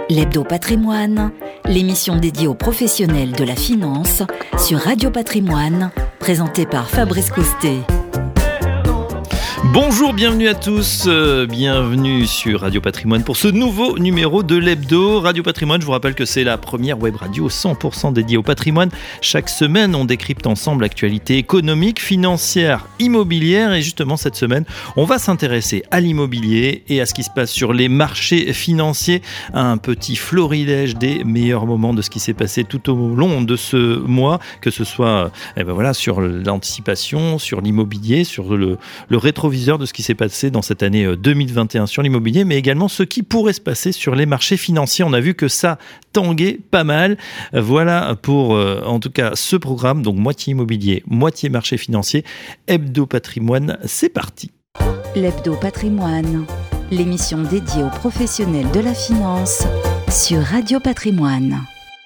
L'Hebdo Patrimoine, l'émission dédiée aux professionnels de la finance sur Radio Patrimoine, présentée par Fabrice Coustet. Bonjour, bienvenue à tous, bienvenue sur Radio Patrimoine pour ce nouveau numéro de l'Hebdo. Radio Patrimoine, je vous rappelle que c'est la première web radio 100% dédiée au patrimoine. Chaque semaine, on décrypte ensemble l'actualité économique, financière, immobilière. Et justement, cette semaine, on va s'intéresser à l'immobilier et à ce qui se passe sur les marchés financiers. Un petit florilège des meilleurs moments de ce qui s'est passé tout au long de ce mois, que ce soit sur l'anticipation, sur l'immobilier, sur le rétroviseur de ce qui s'est passé dans cette année 2021 sur l'immobilier, mais également ce qui pourrait se passer sur les marchés financiers. On a vu que ça tanguait pas mal. Voilà pour en tout cas ce programme, donc moitié immobilier, moitié marché financier. Hebdo Patrimoine, c'est parti. L'Hebdo Patrimoine, l'émission dédiée aux professionnels de la finance sur Radio Patrimoine.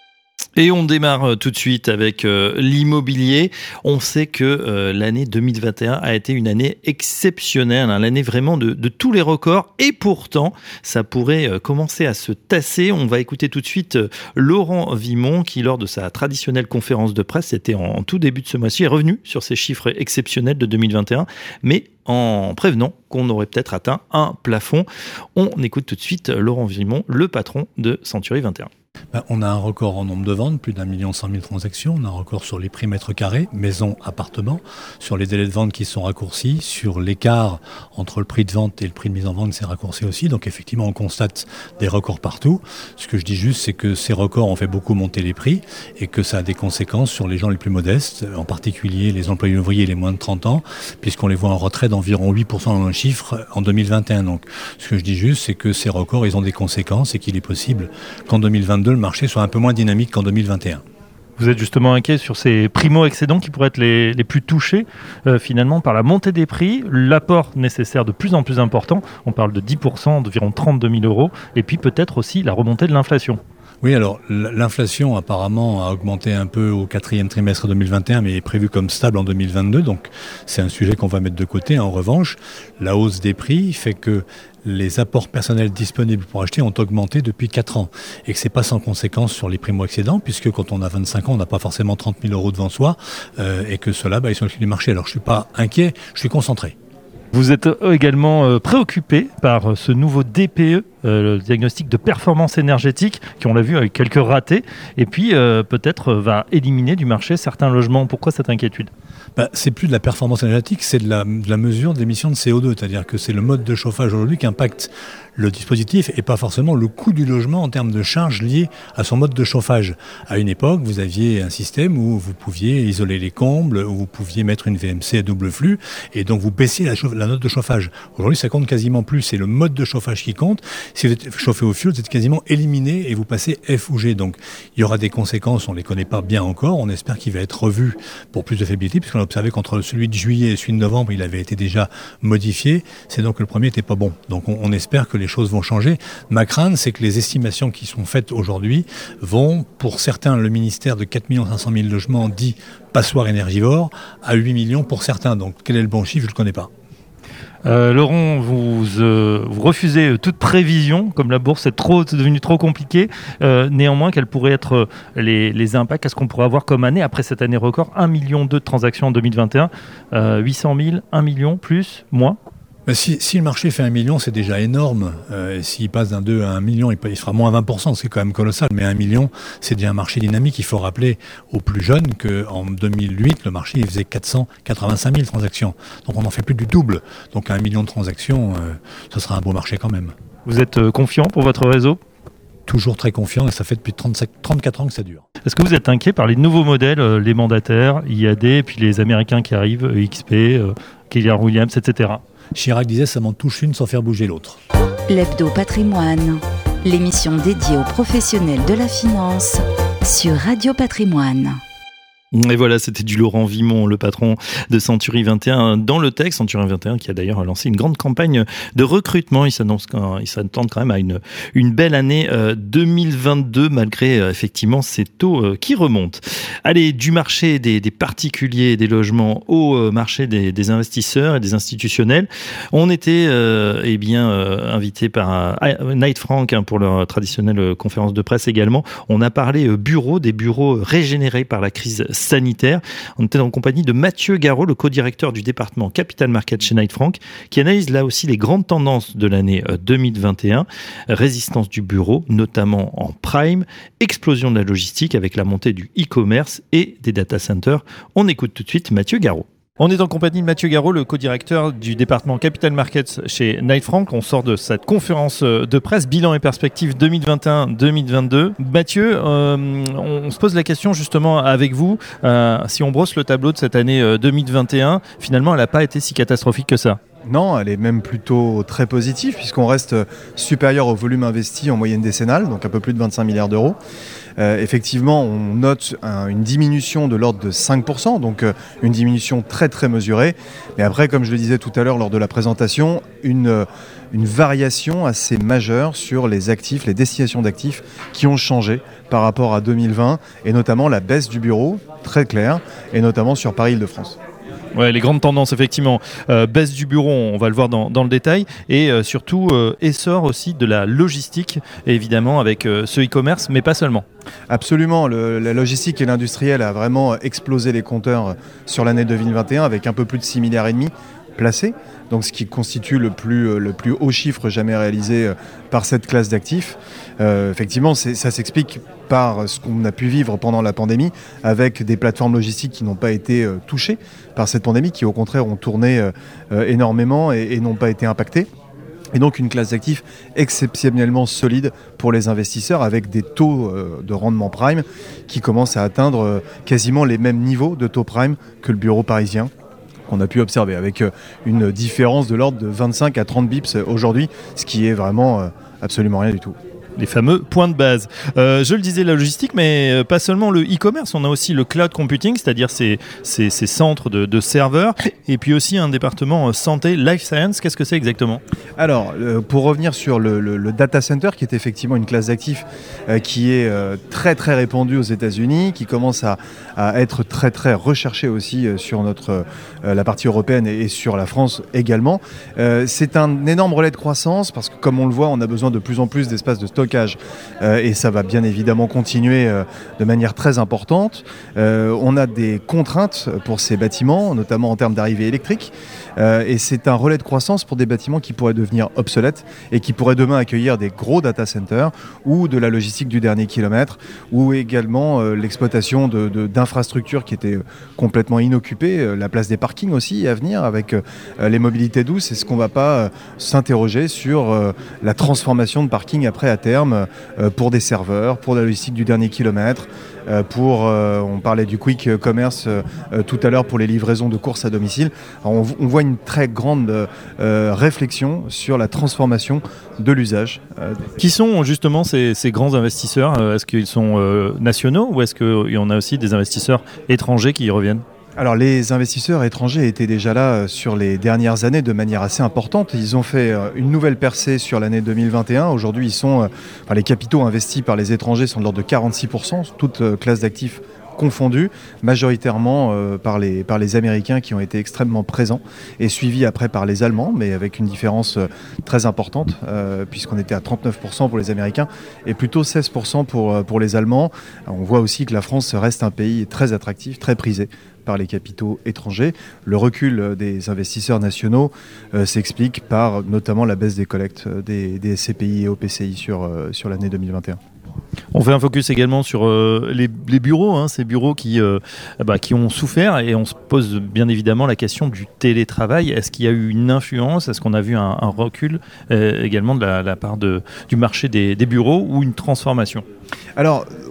Et on démarre tout de suite avec l'immobilier. On sait que l'année 2021 a été une année exceptionnelle, l'année vraiment de tous les records. Et pourtant, ça pourrait commencer à se tasser. On va écouter tout de suite Laurent Vimon qui, lors de sa traditionnelle conférence de presse, c'était en tout début de ce mois-ci, est revenu sur ces chiffres exceptionnels de 2021, mais en prévenant qu'on aurait peut-être atteint un plafond. On écoute tout de suite Laurent Vimon, le patron de Century 21. On a un record en nombre de ventes, plus d'1 100 000 transactions. On a un record sur les prix mètres carrés, maisons, appartements, sur les délais de vente qui sont raccourcis, sur l'écart entre le prix de vente et le prix de mise en vente, c'est raccourci aussi. Donc effectivement, on constate des records partout. Ce que je dis juste, c'est que ces records ont fait beaucoup monter les prix et que ça a des conséquences sur les gens les plus modestes, en particulier les employés ouvriers et les moins de 30 ans, puisqu'on les voit en retrait d'environ 8% dans un chiffre en 2021. Donc ce que je dis juste, c'est que ces records, ils ont des conséquences et qu'il est possible qu'en 2022, le marché soit un peu moins dynamique qu'en 2021. Vous êtes justement inquiet sur ces primo-excédents qui pourraient être les plus touchés finalement par la montée des prix, l'apport nécessaire de plus en plus important, on parle de 10%, d'environ 32 000 euros, et puis peut-être aussi la remontée de l'inflation. Oui, alors l'inflation apparemment a augmenté un peu au 4e trimestre 2021, mais est prévue comme stable en 2022, donc c'est un sujet qu'on va mettre de côté. En revanche, la hausse des prix fait que les apports personnels disponibles pour acheter ont augmenté depuis 4 ans et que c'est pas sans conséquence sur les primo-excédents, puisque quand on a 25 ans, on n'a pas forcément 30 000 euros devant soi et que ceux-là, ils sont au-dessus du marché. Alors je suis pas inquiet, je suis concentré. Vous êtes également préoccupé par ce nouveau DPE, le diagnostic de performance énergétique, qui on l'a vu avec quelques ratés, et puis peut-être va éliminer du marché certains logements. Pourquoi cette inquiétude ? C'est plus de la performance énergétique, c'est de la mesure de l'émission de CO2, c'est-à-dire que c'est le mode de chauffage aujourd'hui qui impacte le dispositif et pas forcément le coût du logement en termes de charges liées à son mode de chauffage. À une époque, vous aviez un système où vous pouviez isoler les combles, où vous pouviez mettre une VMC à double flux et donc vous baissiez la note de chauffage. Aujourd'hui, ça compte quasiment plus, c'est le mode de chauffage qui compte. Si vous êtes chauffé au fioul, vous êtes quasiment éliminé et vous passez F ou G. Donc il y aura des conséquences, on ne les connaît pas bien encore, on espère qu'il va être revu pour plus de fiabilité, puisqu'on a observé qu'entre celui de juillet et celui de novembre, il avait été déjà modifié, c'est donc que le premier n'était pas bon. Donc on espère que les choses vont changer. Ma crainte, c'est que les estimations qui sont faites aujourd'hui vont, pour certains, le ministère de 4 500 000 logements dit passoire énergivore, à 8 millions pour certains. Donc quel est le bon chiffre, je ne le connais pas. Laurent, vous refusez toute prévision, comme la bourse est devenue trop compliquée. Néanmoins, quels pourraient être les impacts ? Qu'est-ce qu'on pourrait avoir comme année après cette année record ? 1,2 million de transactions en 2021, 800 000, 1 million, plus, moins ? Si le marché fait 1 million, c'est déjà énorme. S'il passe d'un 2 à 1 million, il sera moins 20%, c'est quand même colossal. Mais 1 million, c'est déjà un marché dynamique. Il faut rappeler aux plus jeunes qu'en 2008, le marché il faisait 485 000 transactions. Donc on en fait plus du double. Donc 1 million de transactions, ce sera un beau marché quand même. Vous êtes confiant pour votre réseau ? Toujours très confiant et ça fait depuis 34 ans que ça dure. Est-ce que vous êtes inquiet par les nouveaux modèles, les mandataires, IAD, et puis les Américains qui arrivent, XP, Keller-Williams, etc. Chirac disait « ça m'en touche une sans faire bouger l'autre ». L'Hebdo Patrimoine, l'émission dédiée aux professionnels de la finance sur Radio Patrimoine. Et voilà, c'était du Laurent Vimon, le patron de Century 21 dans le texte. Century 21 qui a d'ailleurs lancé une grande campagne de recrutement. Il s'attendent quand même à une belle année 2022 malgré effectivement ces taux qui remontent. Allez, du marché des particuliers et des logements au marché des investisseurs et des institutionnels. On était invité par Knight Frank pour leur traditionnelle conférence de presse également. On a parlé des bureaux régénérés par la crise sanitaire. On était en compagnie de Mathieu Garot, le co-directeur du département Capital Market chez Knight Frank, qui analyse là aussi les grandes tendances de l'année 2021. Résistance du bureau, notamment en prime, explosion de la logistique avec la montée du e-commerce et des data centers. On écoute tout de suite Mathieu Garot. On est en compagnie de Mathieu Garot, le co-directeur du département Capital Markets chez Knight Frank. On sort de cette conférence de presse, bilan et perspectives 2021-2022. Mathieu, on se pose la question justement avec vous, si on brosse le tableau de cette année 2021, finalement elle n'a pas été si catastrophique que ça. Non, elle est même plutôt très positive puisqu'on reste supérieur au volume investi en moyenne décennale, donc un peu plus de 25 milliards d'euros. Effectivement, on note une diminution de l'ordre de 5%, donc une diminution très très mesurée. Mais après, comme je le disais tout à l'heure lors de la présentation, une variation assez majeure sur les actifs, les destinations d'actifs qui ont changé par rapport à 2020, et notamment la baisse du bureau, très claire, et notamment sur Paris-Île-de-France. Ouais, les grandes tendances, effectivement. Baisse du bureau, on va le voir dans le détail. Et surtout, essor aussi de la logistique, évidemment, avec ce e-commerce, mais pas seulement. Absolument. La logistique et l'industriel a vraiment explosé les compteurs sur l'année 2021, avec un peu plus de 6,5 milliards placés. Donc ce qui constitue le plus haut chiffre jamais réalisé par cette classe d'actifs. Effectivement, ça s'explique par ce qu'on a pu vivre pendant la pandémie, avec des plateformes logistiques qui n'ont pas été touchées par cette pandémie, qui au contraire ont tourné énormément et n'ont pas été impactées. Et donc une classe d'actifs exceptionnellement solide pour les investisseurs, avec des taux de rendement prime qui commencent à atteindre quasiment les mêmes niveaux de taux prime que le bureau parisien qu'on a pu observer, avec une différence de l'ordre de 25 à 30 bips aujourd'hui, ce qui est vraiment absolument rien du tout. Les fameux points de base. Je le disais, la logistique, mais pas seulement le e-commerce, on a aussi le cloud computing, c'est-à-dire ces centres de serveurs, et puis aussi un département santé, life science. Qu'est-ce que c'est exactement ? Alors, pour revenir sur le data center, qui est effectivement une classe d'actifs qui est très très répandue aux États-Unis, qui commence à être très très recherchée aussi sur la partie européenne et sur la France également. C'est un énorme relais de croissance parce que, comme on le voit, on a besoin de plus en plus d'espace de stockage. Et ça va bien évidemment continuer de manière très importante. On a des contraintes pour ces bâtiments, notamment en termes d'arrivée électrique. Et c'est un relais de croissance pour des bâtiments qui pourraient devenir obsolètes et qui pourraient demain accueillir des gros data centers ou de la logistique du dernier kilomètre, ou également l'exploitation d'infrastructures qui étaient complètement inoccupées, la place des parkings aussi à venir avec les mobilités douces. Est-ce qu'on ne va pas s'interroger sur la transformation de parking après à terme pour des serveurs, pour la logistique du dernier kilomètre, on parlait du quick commerce tout à l'heure pour les livraisons de courses à domicile. Alors on voit une très grande réflexion sur la transformation de l'usage. Qui sont justement ces grands investisseurs ? Est-ce qu'ils sont nationaux ou est-ce qu'il y en a aussi des investisseurs étrangers qui y reviennent ? Alors les investisseurs étrangers étaient déjà là sur les dernières années de manière assez importante. Ils ont fait une nouvelle percée sur l'année 2021. Aujourd'hui, les capitaux investis par les étrangers sont de l'ordre de 46%, toute classe d'actifs confondus, majoritairement par les Américains qui ont été extrêmement présents et suivis après par les Allemands, mais avec une différence très importante puisqu'on était à 39% pour les Américains et plutôt 16% pour les Allemands. On voit aussi que la France reste un pays très attractif, très prisé par les capitaux étrangers. Le recul des investisseurs nationaux s'explique par notamment la baisse des collectes des SCPI et OPCI sur l'année 2021. On fait un focus également sur les bureaux, ces bureaux qui ont souffert, et on se pose bien évidemment la question du télétravail. Est-ce qu'il y a eu une influence ? Est-ce qu'on a vu un recul également de la part du marché des bureaux ou une transformation ? Alors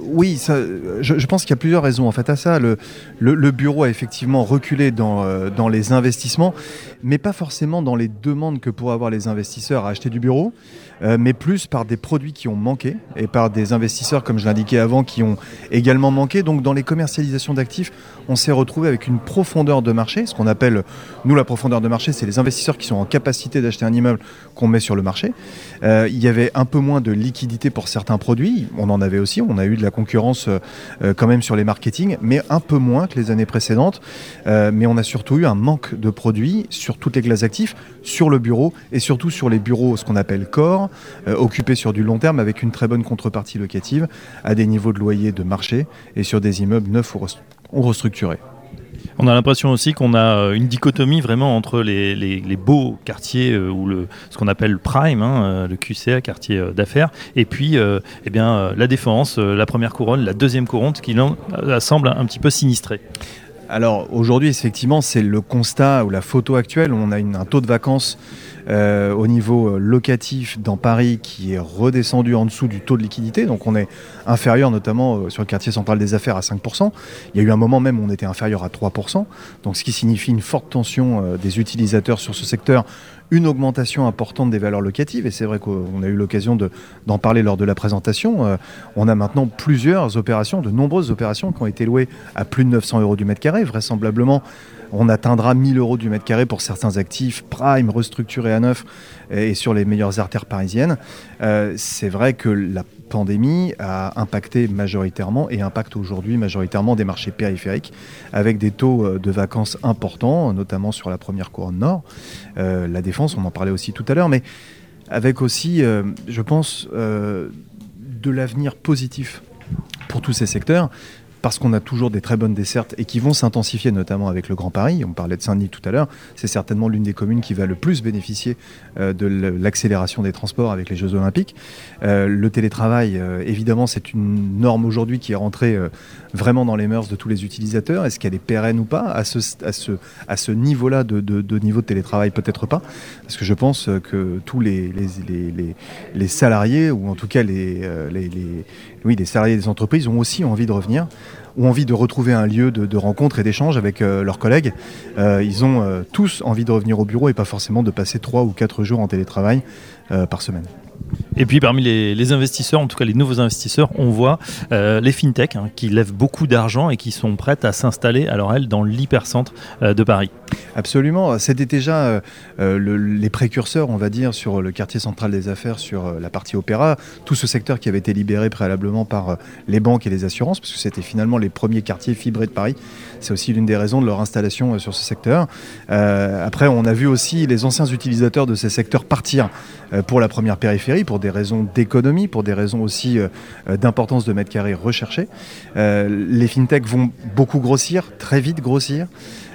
Oui, je pense qu'il y a plusieurs raisons en fait à ça. Le bureau a effectivement reculé dans les investissements, mais pas forcément dans les demandes que pourraient avoir les investisseurs à acheter du bureau, mais plus par des produits qui ont manqué et par des investisseurs, comme je l'indiquais avant, qui ont également manqué. Donc dans les commercialisations d'actifs, on s'est retrouvé avec une profondeur de marché, ce qu'on appelle, nous, la profondeur de marché, c'est les investisseurs qui sont en capacité d'acheter un immeuble qu'on met sur le marché. Il y avait un peu moins de liquidité pour certains produits, on en avait aussi, on a eu de la concurrence quand même sur les marketing, mais un peu moins que les années précédentes. Mais on a surtout eu un manque de produits sur toutes les classes d'actifs, sur le bureau et surtout sur les bureaux, ce qu'on appelle core, occupés sur du long terme avec une très bonne contrepartie locative à des niveaux de loyer de marché et sur des immeubles neufs ou restructurés. On a l'impression aussi qu'on a une dichotomie vraiment entre les beaux quartiers ou ce qu'on appelle le prime, le QCA, quartier d'affaires, et puis la Défense, la première couronne, la deuxième couronne, qui semble un petit peu sinistrée. Alors aujourd'hui, effectivement, c'est le constat ou la photo actuelle. On a un taux de vacances au niveau locatif dans Paris qui est redescendu en dessous du taux de liquidité. Donc on est inférieur notamment sur le quartier central des affaires à 5%. Il y a eu un moment même où on était inférieur à 3%. Donc ce qui signifie une forte tension des utilisateurs sur ce secteur, une augmentation importante des valeurs locatives. Et c'est vrai qu'on a eu l'occasion d'en parler lors de la présentation. On a maintenant plusieurs opérations, de nombreuses opérations qui ont été louées à plus de 900 € du mètre carré. Vraisemblablement, on atteindra 1 000 € du mètre carré pour certains actifs prime, restructurés à neuf et sur les meilleures artères parisiennes. C'est vrai que la pandémie a impacté majoritairement et impacte aujourd'hui majoritairement des marchés périphériques avec des taux de vacances importants, notamment sur la première couronne nord. La Défense, on en parlait aussi tout à l'heure, mais avec aussi, je pense, de l'avenir positif pour tous ces secteurs. Parce qu'on a toujours des très bonnes dessertes et qui vont s'intensifier, notamment avec le Grand Paris. On parlait de Saint-Denis tout à l'heure. C'est certainement l'une des communes qui va le plus bénéficier de l'accélération des transports avec les Jeux Olympiques. Le télétravail, évidemment, c'est une norme aujourd'hui qui est rentrée vraiment dans les mœurs de tous les utilisateurs. Est-ce qu'elle est pérenne ou pas à ce niveau-là de niveau de télétravail? Peut-être pas. Parce que je pense que tous les salariés, ou en tout cas les salariés des entreprises ont aussi envie de revenir, ont envie de retrouver un lieu de rencontre et d'échange avec leurs collègues. Ils ont tous envie de revenir au bureau et pas forcément de passer 3 ou 4 jours en télétravail par semaine. Et puis parmi les investisseurs, en tout cas les nouveaux investisseurs, on voit les fintech qui lèvent beaucoup d'argent et qui sont prêtes à s'installer, alors elles, dans l'hypercentre de Paris. Absolument, c'était déjà les précurseurs, on va dire, sur le quartier central des affaires, sur la partie opéra, tout ce secteur qui avait été libéré préalablement par les banques et les assurances, parce que c'était finalement les premiers quartiers fibrés de Paris. C'est aussi l'une des raisons de leur installation sur ce secteur. Après, on a vu aussi les anciens utilisateurs de ces secteurs partir pour la première périphérie, pour des raisons d'économie, pour des raisons aussi d'importance de mètres carrés recherchés. Les fintechs vont beaucoup grossir, très vite grossir.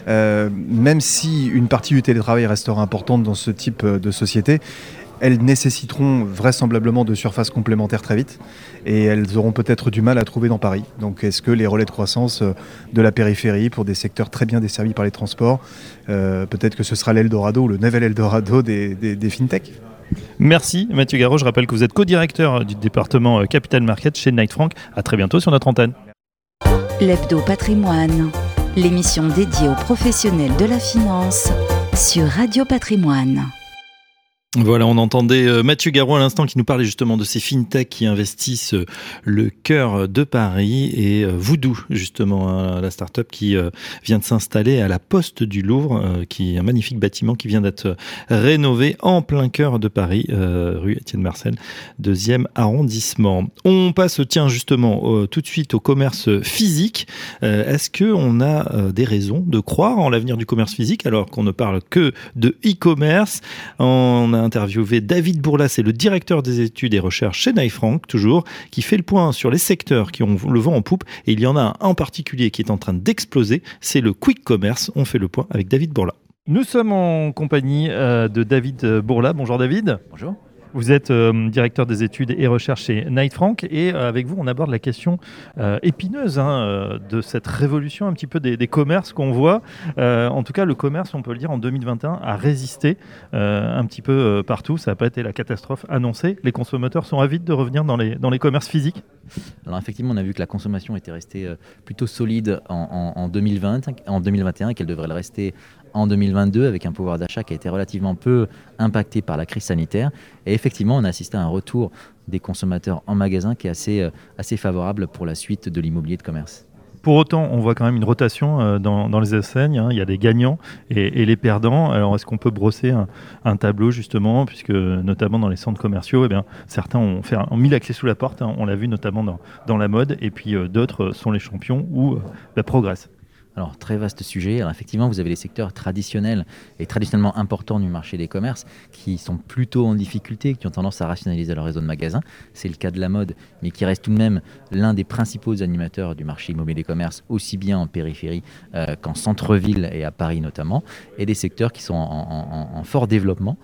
Même si une partie du télétravail restera importante dans ce type de société, elles nécessiteront vraisemblablement de surfaces complémentaires très vite et elles auront peut-être du mal à trouver dans Paris. Donc est-ce que les relais de croissance de la périphérie pour des secteurs très bien desservis par les transports, peut-être que ce sera l'Eldorado ou le nouvel Eldorado des fintechs? Merci Mathieu Garot, je rappelle que vous êtes co-directeur du département Capital Market chez Knight Frank. À très bientôt sur notre antenne. L'Hebdo Patrimoine, l'émission dédiée aux professionnels de la finance sur Radio Patrimoine. Voilà, on entendait Mathieu Garot à l'instant qui nous parlait justement de ces fintechs qui investissent le cœur de Paris et Voodoo, justement, la start-up qui vient de s'installer à la Poste du Louvre, qui est un magnifique bâtiment qui vient d'être rénové en plein cœur de Paris, rue Étienne Marcel, 2e arrondissement. On passe, tiens, justement, tout de suite au commerce physique. Est-ce qu'on a des raisons de croire en l'avenir du commerce physique alors qu'on ne parle que de e-commerce? On a interviewé David Bourla, c'est le directeur des études et recherches chez Knight Frank, toujours, qui fait le point sur les secteurs qui ont le vent en poupe. Et il y en a un en particulier qui est en train d'exploser, c'est le quick commerce. On fait le point avec David Bourla. Nous sommes en compagnie de David Bourla. Bonjour David. Bonjour. Vous êtes directeur des études et recherches chez Knight Frank et avec vous on aborde la question épineuse de cette révolution un petit peu des commerces qu'on voit. En tout cas le commerce, on peut le dire, en 2021 a résisté un petit peu partout. Ça n'a pas été la catastrophe annoncée. Les consommateurs sont avides de revenir dans les commerces physiques. Alors effectivement, on a vu que la consommation était restée plutôt solide en 2021 et qu'elle devrait le rester en 2022 avec un pouvoir d'achat qui a été relativement peu impacté par la crise sanitaire. Et effectivement, on a assisté à un retour des consommateurs en magasin qui est assez favorable pour la suite de l'immobilier de commerce. Pour autant, on voit quand même une rotation dans les enseignes. Il y a des gagnants et les perdants. Alors, est-ce qu'on peut brosser un tableau, justement, puisque notamment dans les centres commerciaux, certains ont mis la clé sous la porte. On l'a vu notamment dans la mode. Et puis, d'autres sont les champions ou progressent. Alors, très vaste sujet. Alors, effectivement, vous avez les secteurs traditionnels et traditionnellement importants du marché des commerces qui sont plutôt en difficulté, qui ont tendance à rationaliser leur réseau de magasins. C'est le cas de la mode, mais qui reste tout de même l'un des principaux animateurs du marché immobilier des commerces, aussi bien en périphérie qu'en centre-ville et à Paris notamment, et des secteurs qui sont en fort développement,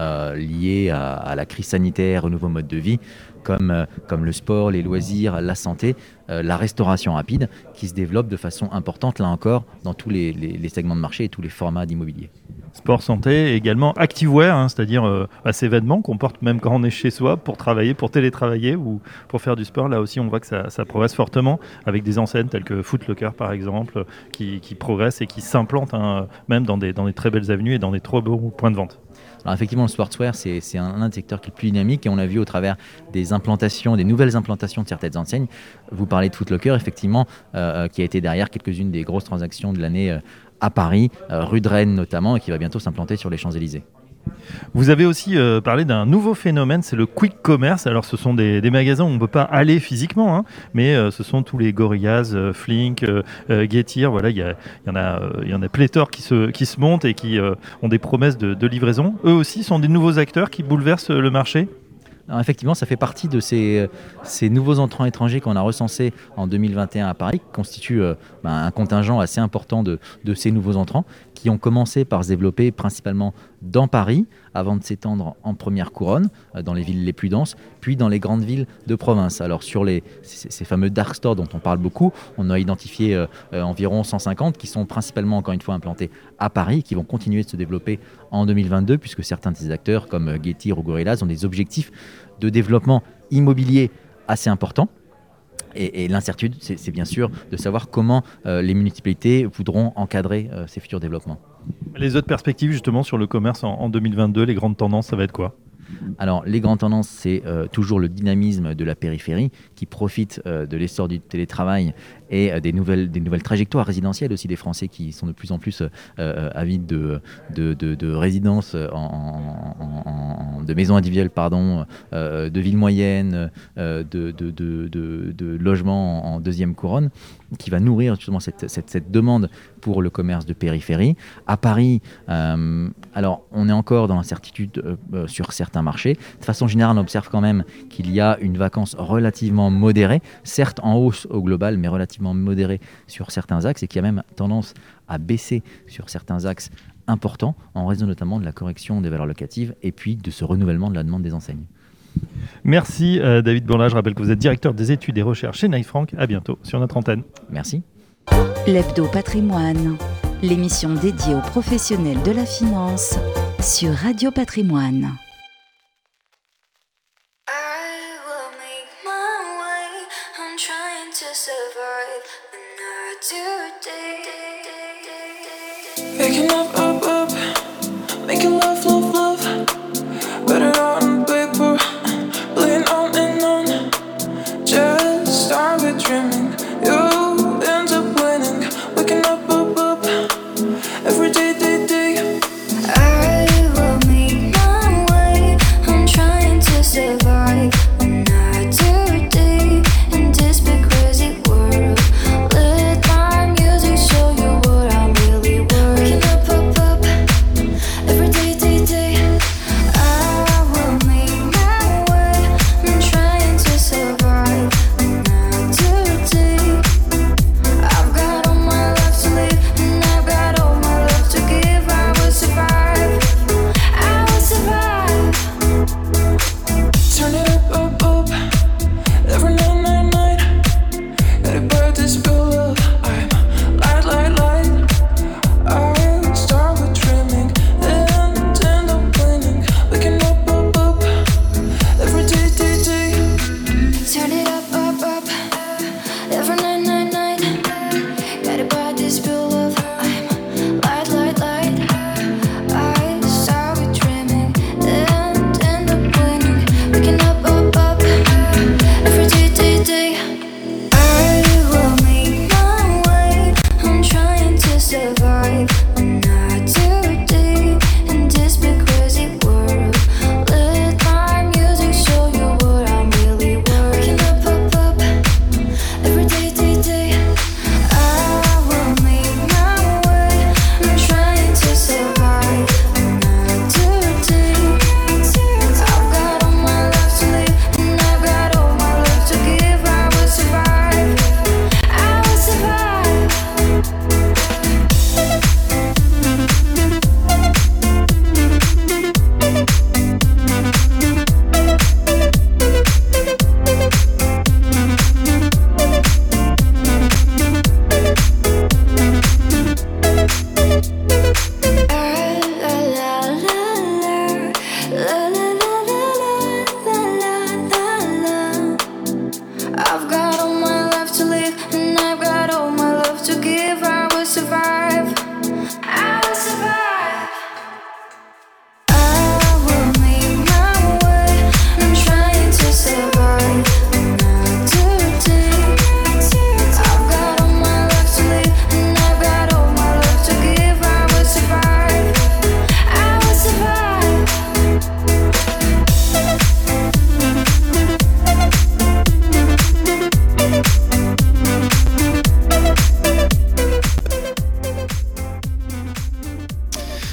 liés à la crise sanitaire, au nouveau mode de vie, comme le sport, les loisirs, la santé, la restauration rapide, qui se développe de façon importante, là encore, dans tous les segments de marché et tous les formats d'immobilier. Sport, santé, et également activewear, c'est-à-dire ces vêtements qu'on porte même quand on est chez soi pour travailler, pour télétravailler ou pour faire du sport. Là aussi, on voit que ça progresse fortement avec des enseignes telles que Foot Locker, par exemple, qui progressent et qui s'implantent même dans des très belles avenues et dans des trop beaux points de vente. Alors effectivement, le sportswear, c'est un des secteurs qui est le plus dynamique et on l'a vu au travers des nouvelles implantations de certaines enseignes. Vous parlez de Foot Locker, effectivement, qui a été derrière quelques-unes des grosses transactions de l'année à Paris, rue de Rennes notamment, et qui va bientôt s'implanter sur les Champs-Élysées. Vous avez aussi parlé d'un nouveau phénomène, c'est le quick commerce. Alors ce sont des magasins où on ne peut pas aller physiquement, mais ce sont tous les Gorillaz, Flink, Getir. Voilà, il y en a pléthore qui se montent et qui ont des promesses de livraison. Eux aussi sont des nouveaux acteurs qui bouleversent le marché. Alors effectivement, ça fait partie de ces nouveaux entrants étrangers qu'on a recensés en 2021 à Paris, qui constituent un contingent assez important de ces nouveaux entrants, qui ont commencé par se développer principalement dans Paris, avant de s'étendre en première couronne, dans les villes les plus denses, puis dans les grandes villes de province. Alors sur ces fameux dark stores dont on parle beaucoup, on a identifié environ 150 qui sont principalement, encore une fois, implantés à Paris, qui vont continuer de se développer en 2022, puisque certains de ces acteurs, comme Getir ou Gorillaz, ont des objectifs de développement immobilier assez importants. Et l'incertitude, c'est bien sûr de savoir comment les municipalités voudront encadrer ces futurs développements. Les autres perspectives justement sur le commerce en 2022, les grandes tendances, ça va être quoi ? Alors, les grandes tendances, c'est toujours le dynamisme de la périphérie qui profite de l'essor du télétravail et des nouvelles trajectoires résidentielles aussi des Français qui sont de plus en plus avides de résidences, de maisons individuelles, de villes moyennes, de logements en deuxième couronne, qui va nourrir justement cette demande pour le commerce de périphérie. À Paris, alors on est encore dans l'incertitude sur certains marchés. De façon générale, on observe quand même qu'il y a une vacance relativement modérée, certes en hausse au global, mais relativement modérée sur certains axes et qui a même tendance à baisser sur certains axes importants, en raison notamment de la correction des valeurs locatives et puis de ce renouvellement de la demande des enseignes. Merci David Bourla, je rappelle que vous êtes directeur des études et recherches chez Knight Frank. À bientôt sur notre antenne. Merci. L'Hebdo Patrimoine, l'émission dédiée aux professionnels de la finance sur Radio Patrimoine. Waking up, making love, better on paper, playing on and on. Just started dreaming, you end up winning. Waking up, every day. I will make my way. I'm trying to survive another day in this big crazy world. Let my music show you what I'm really worth. Waking up.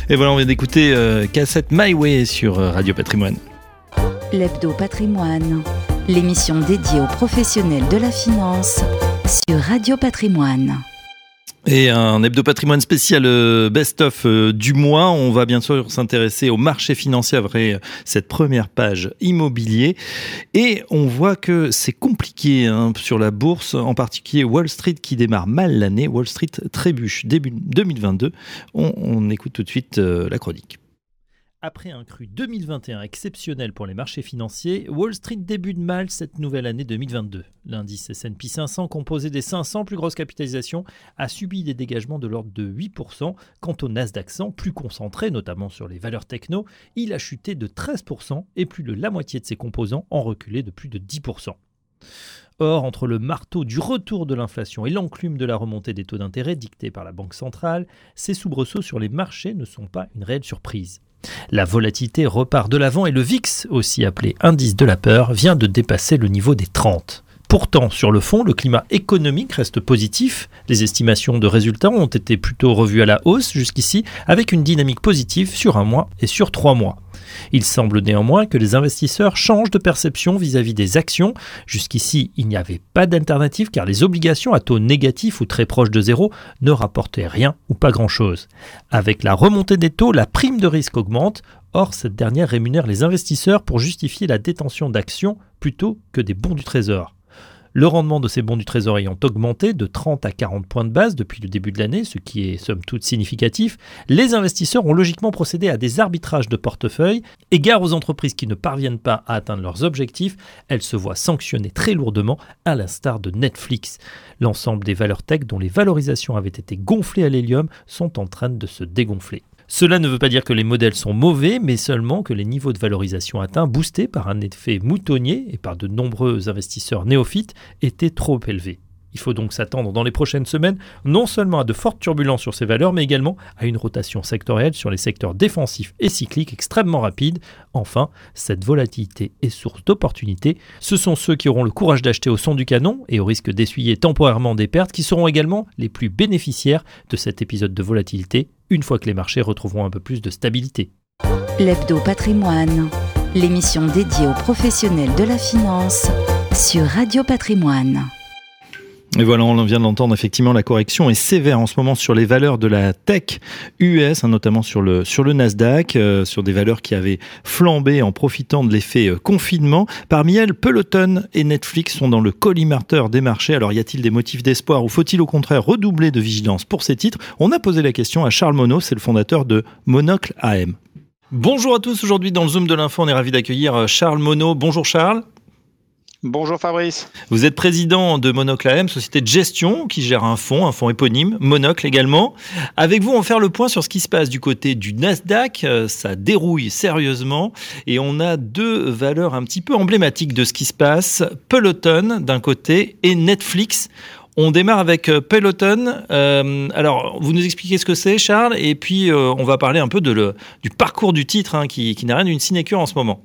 Et voilà, on vient d'écouter Cassette My Way sur Radio Patrimoine. L'Hebdo Patrimoine, l'émission dédiée aux professionnels de la finance sur Radio Patrimoine. Et un hebdo patrimoine spécial best-of du mois. On va bien sûr s'intéresser au marché financier après cette première page immobilier. Et on voit que c'est compliqué sur la bourse, en particulier Wall Street qui démarre mal l'année. Wall Street trébuche début 2022. On écoute tout de suite la chronique. Après un cru 2021 exceptionnel pour les marchés financiers, Wall Street débute mal cette nouvelle année 2022. L'indice S&P 500, composé des 500 plus grosses capitalisations, a subi des dégagements de l'ordre de 8%. Quant au Nasdaq 100, plus concentré notamment sur les valeurs techno, il a chuté de 13% et plus de la moitié de ses composants ont reculé de plus de 10%. Or, entre le marteau du retour de l'inflation et l'enclume de la remontée des taux d'intérêt dictés par la Banque centrale, ces soubresauts sur les marchés ne sont pas une réelle surprise. La volatilité repart de l'avant et le VIX, aussi appelé indice de la peur, vient de dépasser le niveau des 30. Pourtant, sur le fond, le climat économique reste positif. Les estimations de résultats ont été plutôt revues à la hausse jusqu'ici, avec une dynamique positive sur un mois et sur 3 mois. Il semble néanmoins que les investisseurs changent de perception vis-à-vis des actions. Jusqu'ici, il n'y avait pas d'alternative car les obligations à taux négatifs ou très proches de zéro ne rapportaient rien ou pas grand-chose. Avec la remontée des taux, la prime de risque augmente. Or, cette dernière rémunère les investisseurs pour justifier la détention d'actions plutôt que des bons du trésor. Le rendement de ces bons du trésor ayant augmenté de 30 à 40 points de base depuis le début de l'année, ce qui est somme toute significatif, les investisseurs ont logiquement procédé à des arbitrages de portefeuille. Égard aux entreprises qui ne parviennent pas à atteindre leurs objectifs, elles se voient sanctionnées très lourdement, à l'instar de Netflix. L'ensemble des valeurs tech dont les valorisations avaient été gonflées à l'hélium sont en train de se dégonfler. Cela ne veut pas dire que les modèles sont mauvais, mais seulement que les niveaux de valorisation atteints, boostés par un effet moutonnier et par de nombreux investisseurs néophytes, étaient trop élevés. Il faut donc s'attendre dans les prochaines semaines non seulement à de fortes turbulences sur ces valeurs, mais également à une rotation sectorielle sur les secteurs défensifs et cycliques extrêmement rapide. Enfin, cette volatilité est source d'opportunités. Ce sont ceux qui auront le courage d'acheter au son du canon et au risque d'essuyer temporairement des pertes qui seront également les plus bénéficiaires de cet épisode de volatilité, une fois que les marchés retrouveront un peu plus de stabilité. L'Hebdo Patrimoine, l'émission dédiée aux professionnels de la finance sur Radio Patrimoine. Et voilà, on vient de l'entendre, effectivement, la correction est sévère en ce moment sur les valeurs de la tech US, notamment sur le Nasdaq, sur des valeurs qui avaient flambé en profitant de l'effet confinement. Parmi elles, Peloton et Netflix sont dans le collimateur des marchés. Alors, y a-t-il des motifs d'espoir ou faut-il au contraire redoubler de vigilance pour ces titres ? On a posé la question à Charles Monod, c'est le fondateur de Monocle AM. Bonjour à tous, aujourd'hui dans le Zoom de l'info, on est ravis d'accueillir Charles Monod. Bonjour Charles. Bonjour Fabrice. Vous êtes président de Monocle AM, société de gestion qui gère un fonds éponyme, Monocle également. Avec vous, on va faire le point sur ce qui se passe du côté du Nasdaq. Ça dérouille sérieusement et on a deux valeurs un petit peu emblématiques de ce qui se passe. Peloton d'un côté et Netflix. On démarre avec Peloton. Alors, vous nous expliquez ce que c'est, Charles, et puis on va parler un peu du parcours du titre qui n'a rien d'une sinécure en ce moment.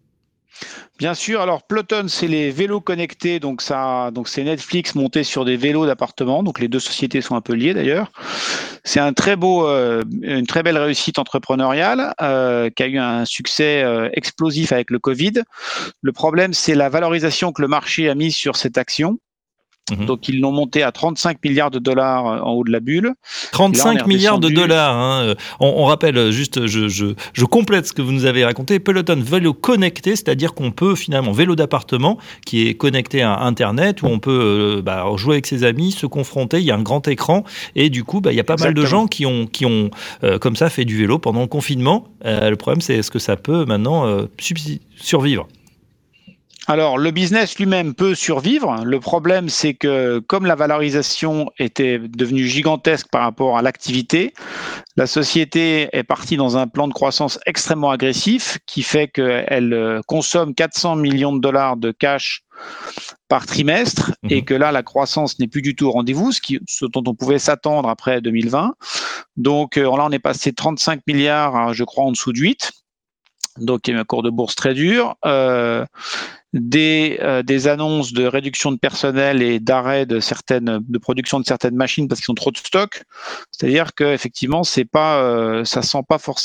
Bien sûr, alors Peloton, c'est les vélos connectés, donc c'est Netflix monté sur des vélos d'appartement, donc les deux sociétés sont un peu liées d'ailleurs. C'est une très belle réussite entrepreneuriale qui a eu un succès explosif avec le Covid. Le problème, c'est la valorisation que le marché a mise sur cette action. Donc, ils l'ont monté à 35 milliards de dollars en haut de la bulle. 35 milliards de dollars. On rappelle, juste, je complète ce que vous nous avez raconté. Peloton vélo connecté, c'est-à-dire qu'on peut finalement, vélo d'appartement qui est connecté à Internet, où on peut jouer avec ses amis, se confronter. Il y a un grand écran et du coup, il y a pas mal de gens qui ont comme ça fait du vélo pendant le confinement. Le problème, c'est est-ce que ça peut maintenant survivre ? Alors, le business lui-même peut survivre. Le problème, c'est que comme la valorisation était devenue gigantesque par rapport à l'activité, la société est partie dans un plan de croissance extrêmement agressif qui fait qu'elle consomme 400 millions de dollars de cash par trimestre et que là, la croissance n'est plus du tout au rendez-vous, ce dont on pouvait s'attendre après 2020. Donc là, on est passé de 35 milliards, je crois, en dessous de 8. Donc il y a eu un cours de bourse très dur. Des annonces de réduction de personnel et d'arrêt de production de certaines machines parce qu'ils ont trop de stock. C'est-à-dire que effectivement, ça sent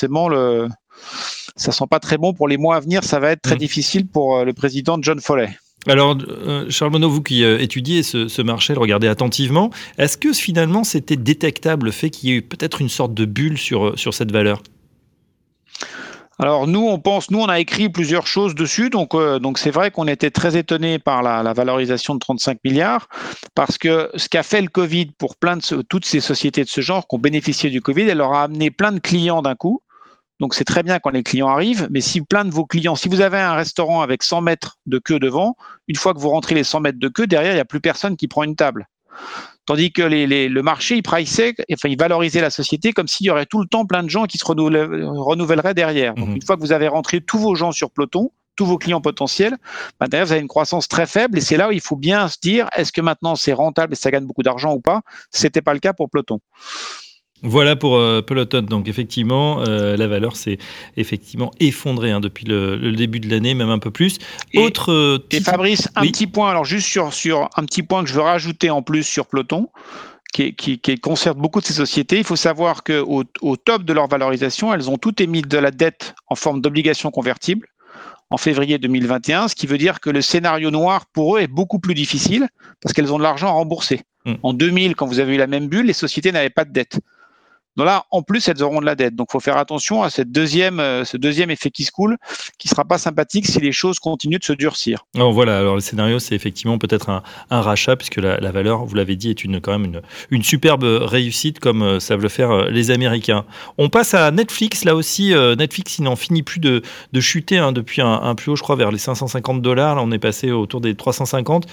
pas très bon pour les mois à venir. Ça va être très difficile pour le président John Foley. Alors, Charles Monod, vous qui étudiez ce marché, le regardez attentivement, est-ce que finalement c'était détectable le fait qu'il y ait eu peut-être une sorte de bulle sur cette valeur ? Alors nous on a écrit plusieurs choses dessus, donc c'est vrai qu'on était très étonnés par la valorisation de 35 milliards, parce que ce qu'a fait le Covid pour toutes ces sociétés de ce genre qui ont bénéficié du Covid, elle leur a amené plein de clients d'un coup. Donc c'est très bien quand les clients arrivent, mais si plein de vos clients, si vous avez un restaurant avec 100 mètres de queue devant, une fois que vous rentrez les 100 mètres de queue, derrière il n'y a plus personne qui prend une table. Tandis que le marché, il valorisait la société comme s'il y aurait tout le temps plein de gens qui se renouvelleraient derrière. Donc, une fois que vous avez rentré tous vos gens sur Peloton, tous vos clients potentiels, derrière, vous avez une croissance très faible et c'est là où il faut bien se dire, est-ce que maintenant c'est rentable et ça gagne beaucoup d'argent ou pas ? C'était pas le cas pour Peloton. Voilà pour Peloton. Donc effectivement, la valeur s'est effectivement effondrée depuis le début de l'année, même un peu plus. Et Fabrice, petit point. Alors juste sur un petit point que je veux rajouter en plus sur Peloton, qui concerne beaucoup de ces sociétés. Il faut savoir qu'au top de leur valorisation, elles ont toutes émis de la dette en forme d'obligations convertibles en février 2021, ce qui veut dire que le scénario noir pour eux est beaucoup plus difficile parce qu'elles ont de l'argent à rembourser. En 2000, quand vous avez eu la même bulle, les sociétés n'avaient pas de dette. Donc là, en plus, elles auront de la dette. Donc, il faut faire attention à ce deuxième effet qui se coule, qui sera pas sympathique si les choses continuent de se durcir. Alors voilà, alors le scénario, c'est effectivement peut-être un rachat, puisque la valeur, vous l'avez dit, est quand même une superbe réussite, comme savent le faire les Américains. On passe à Netflix. Là aussi, Netflix, il n'en finit plus de chuter depuis un plus haut, je crois, vers les $550. Là, on est passé autour des 350.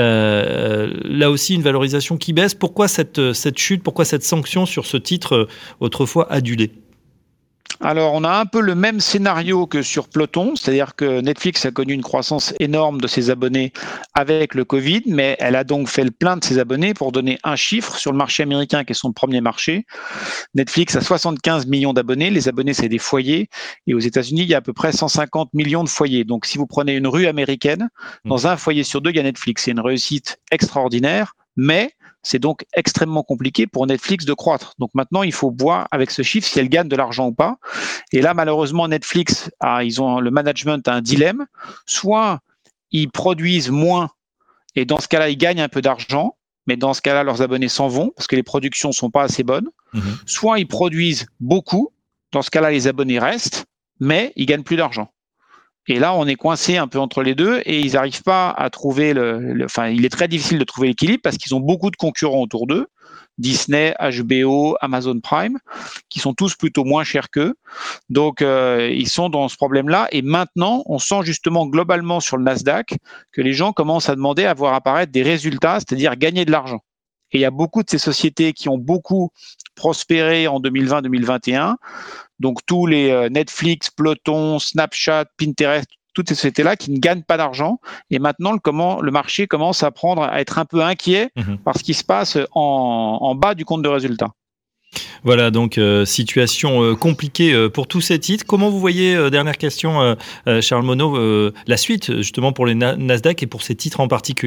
Là aussi, une valorisation qui baisse. Pourquoi cette chute ? Pourquoi cette sanction sur ce titre autrefois adulé ? Alors, on a un peu le même scénario que sur Peloton, c'est-à-dire que Netflix a connu une croissance énorme de ses abonnés avec le Covid, mais elle a donc fait le plein de ses abonnés. Pour donner un chiffre, sur le marché américain, qui est son premier marché, Netflix a 75 millions d'abonnés. Les abonnés, c'est des foyers. Et aux États-Unis, il y a à peu près 150 millions de foyers. Donc, si vous prenez une rue américaine, dans un foyer sur deux, il y a Netflix. C'est une réussite extraordinaire, mais c'est donc extrêmement compliqué pour Netflix de croître. Donc maintenant, il faut voir avec ce chiffre si elle gagne de l'argent ou pas. Et là, malheureusement, Netflix, le management a un dilemme. Soit ils produisent moins et dans ce cas-là, ils gagnent un peu d'argent, mais dans ce cas-là, leurs abonnés s'en vont parce que les productions sont pas assez bonnes. Soit ils produisent beaucoup, dans ce cas-là, les abonnés restent, mais ils gagnent plus d'argent. Et là, on est coincé un peu entre les deux et ils n'arrivent pas à trouver il est très difficile de trouver l'équilibre parce qu'ils ont beaucoup de concurrents autour d'eux. Disney, HBO, Amazon Prime, qui sont tous plutôt moins chers qu'eux. Donc, ils sont dans ce problème-là. Et maintenant, on sent justement globalement sur le Nasdaq que les gens commencent à demander à voir apparaître des résultats, c'est-à-dire gagner de l'argent. Et il y a beaucoup de ces sociétés qui ont beaucoup prospéré en 2020-2021. Donc, tous les Netflix, Peloton, Snapchat, Pinterest, toutes ces sociétés-là qui ne gagnent pas d'argent. Et maintenant, le marché commence à être un peu inquiet par ce qui se passe en bas du compte de résultats. Voilà, donc situation compliquée pour tous ces titres. Comment vous voyez, dernière question, Charles Monod, la suite justement pour les Nasdaq et pour ces titres en particulier ?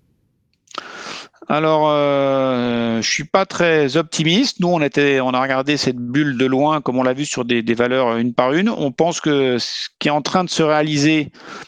Alors, je suis pas très optimiste. Nous, on a regardé cette bulle de loin, comme on l'a vu sur des valeurs une par une. On pense que ce qui est en train de se réaliser,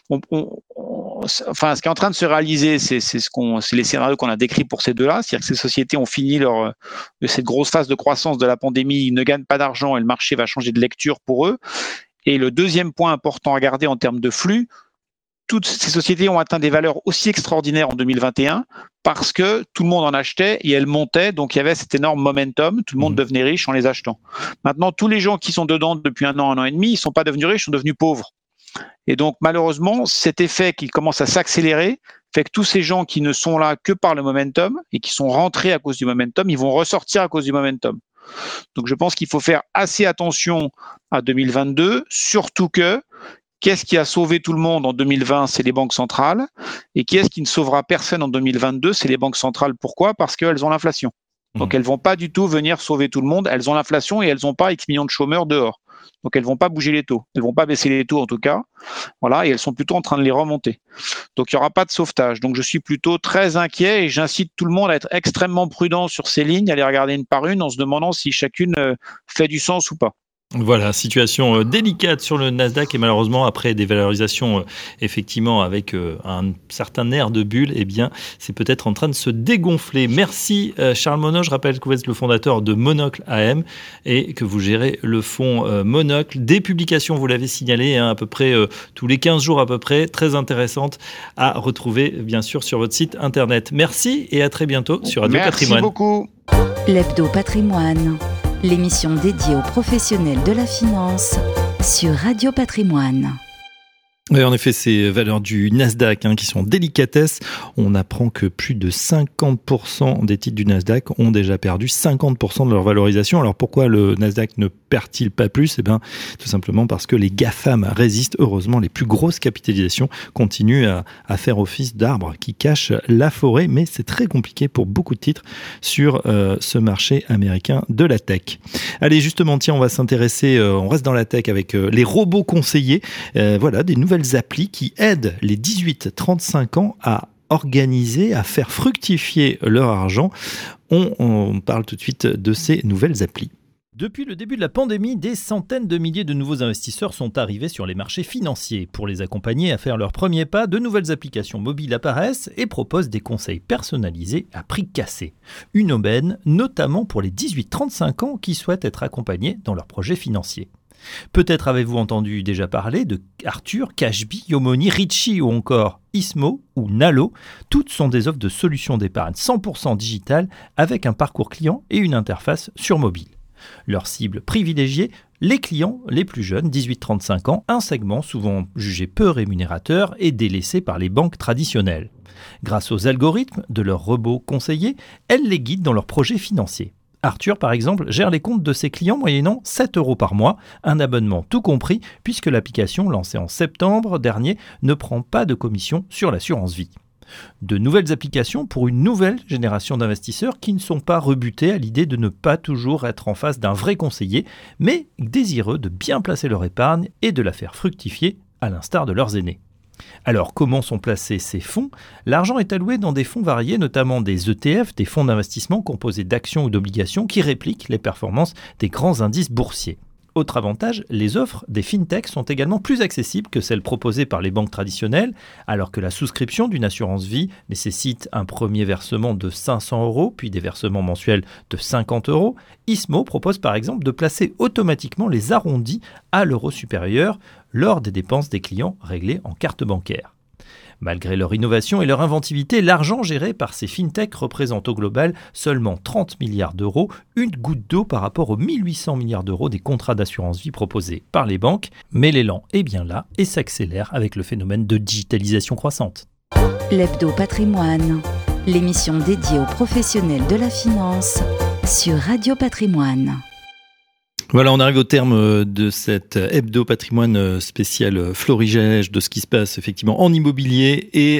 c'est les scénarios qu'on a décrits pour ces deux-là. C'est-à-dire que ces sociétés ont fini cette grosse phase de croissance de la pandémie, ils ne gagnent pas d'argent et le marché va changer de lecture pour eux. Et le deuxième point important à garder en termes de flux, toutes ces sociétés ont atteint des valeurs aussi extraordinaires en 2021 parce que tout le monde en achetait et elles montaient, donc il y avait cet énorme momentum, tout le monde devenait riche en les achetant. Maintenant, tous les gens qui sont dedans depuis un an et demi, ils ne sont pas devenus riches, ils sont devenus pauvres. Et donc, malheureusement, cet effet qui commence à s'accélérer fait que tous ces gens qui ne sont là que par le momentum et qui sont rentrés à cause du momentum, ils vont ressortir à cause du momentum. Donc, je pense qu'il faut faire assez attention à 2022, surtout que qu'est-ce qui a sauvé tout le monde en 2020 ? C'est les banques centrales. Et qui est-ce qui ne sauvera personne en 2022 ? C'est les banques centrales. Pourquoi ? Parce qu'elles ont l'inflation. Donc, elles ne vont pas du tout venir sauver tout le monde. Elles ont l'inflation et elles n'ont pas X millions de chômeurs dehors. Donc elles vont pas bouger les taux, elles vont pas baisser les taux en tout cas, voilà, et elles sont plutôt en train de les remonter. Donc il n'y aura pas de sauvetage. Donc je suis plutôt très inquiet et j'incite tout le monde à être extrêmement prudent sur ces lignes, à les regarder une par une en se demandant si chacune fait du sens ou pas. Voilà, situation délicate sur le Nasdaq et malheureusement après des valorisations effectivement avec un certain air de bulle, eh bien c'est peut-être en train de se dégonfler. Merci Charles Monod, je rappelle que vous êtes le fondateur de Monocle AM et que vous gérez le fonds Monocle. Des publications, vous l'avez signalé, à peu près tous les 15 jours à peu près, très intéressantes à retrouver bien sûr sur votre site internet. Merci et à très bientôt sur Radio Patrimoine. Merci beaucoup. L'Hebdo Patrimoine, l'émission dédiée aux professionnels de la finance sur Radio Patrimoine. Oui, en effet, ces valeurs du Nasdaq qui sont délicatesses. On apprend que plus de 50% des titres du Nasdaq ont déjà perdu 50% de leur valorisation. Alors pourquoi le Nasdaq ne perd-il pas plus ? Eh bien, tout simplement parce que les GAFAM résistent. Heureusement, les plus grosses capitalisations continuent à faire office d'arbres qui cachent la forêt. Mais c'est très compliqué pour beaucoup de titres sur ce marché américain de la tech. Allez, justement, tiens, on va s'intéresser, on reste dans la tech avec les robots conseillers. Voilà, des nouvelles applis qui aident les 18-35 ans à organiser, à faire fructifier leur argent. On parle tout de suite de ces nouvelles applis. Depuis le début de la pandémie, des centaines de milliers de nouveaux investisseurs sont arrivés sur les marchés financiers. Pour les accompagner à faire leurs premiers pas, de nouvelles applications mobiles apparaissent et proposent des conseils personnalisés à prix cassé. Une aubaine, notamment pour les 18-35 ans qui souhaitent être accompagnés dans leurs projets financiers. Peut-être avez-vous entendu déjà parler de Arthur, Cashbee, Yomoni, Ritchie ou encore Ismo ou Nalo. Toutes sont des offres de solutions d'épargne 100% digitales avec un parcours client et une interface sur mobile. Leur cible privilégiée, les clients les plus jeunes, 18-35 ans, un segment souvent jugé peu rémunérateur et délaissé par les banques traditionnelles. Grâce aux algorithmes de leurs robots conseillers, elles les guident dans leurs projets financiers. Arthur, par exemple, gère les comptes de ses clients moyennant 7 € par mois, un abonnement tout compris, puisque l'application lancée en septembre dernier ne prend pas de commission sur l'assurance vie. De nouvelles applications pour une nouvelle génération d'investisseurs qui ne sont pas rebutés à l'idée de ne pas toujours être en face d'un vrai conseiller, mais désireux de bien placer leur épargne et de la faire fructifier à l'instar de leurs aînés. Alors, comment sont placés ces fonds ? L'argent est alloué dans des fonds variés, notamment des ETF, des fonds d'investissement composés d'actions ou d'obligations qui répliquent les performances des grands indices boursiers. Autre avantage, les offres des fintechs sont également plus accessibles que celles proposées par les banques traditionnelles, alors que la souscription d'une assurance vie nécessite un premier versement de 500 €, puis des versements mensuels de 50 €. Ismo propose par exemple de placer automatiquement les arrondis à l'euro supérieur lors des dépenses des clients réglées en carte bancaire. Malgré leur innovation et leur inventivité, l'argent géré par ces fintechs représente au global seulement 30 milliards d'euros, une goutte d'eau par rapport aux 1800 milliards d'euros des contrats d'assurance vie proposés par les banques. Mais l'élan est bien là et s'accélère avec le phénomène de digitalisation croissante. L'Hebdo Patrimoine, l'émission dédiée aux professionnels de la finance sur Radio Patrimoine. Voilà, on arrive au terme de cette hebdo patrimoine spécial Florijège, de ce qui se passe effectivement en immobilier et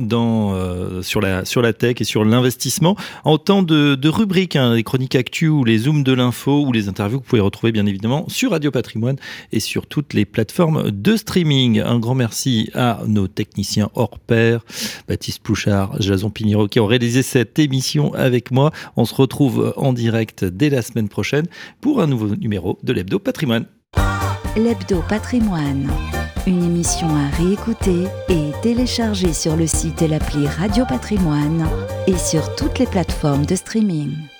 sur la tech et sur l'investissement. En temps de rubriques, les chroniques actu ou les zooms de l'info ou les interviews que vous pouvez retrouver bien évidemment sur Radio Patrimoine et sur toutes les plateformes de streaming. Un grand merci à nos techniciens hors pair, Baptiste Plouchard, Jason Pinheiro qui ont réalisé cette émission avec moi. On se retrouve en direct dès la semaine prochaine pour un nouveau numéro de l'Hebdo Patrimoine. L'Hebdo Patrimoine, une émission à réécouter et télécharger sur le site et l'appli Radio Patrimoine et sur toutes les plateformes de streaming.